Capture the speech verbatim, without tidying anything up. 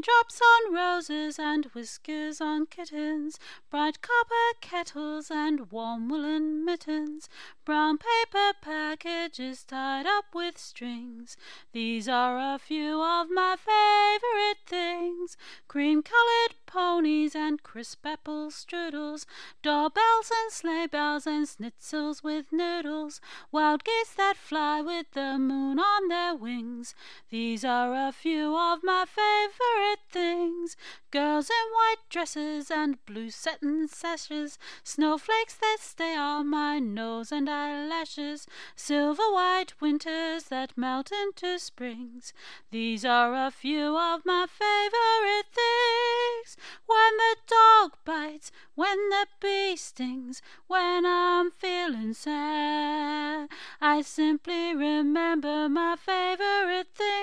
Raindrops on roses and whiskers on kittens, bright copper kettles and warm woolen mittens, brown paper packages tied up with strings. These are a few of my favorite things: cream-colored ponies and crisp apple strudels, doorbells and sleigh bells and schnitzels with noodles, wild geese that fly with the moon on their wings. These are a few of my favorite things: girls in white dresses and blue satin sashes, snowflakes that stay on my nose and eyelashes, silver white winters that melt into springs. These are a few of my favorite things: when the dog bites, when the bee stings, when I'm feeling sad, I simply remember my favorite things.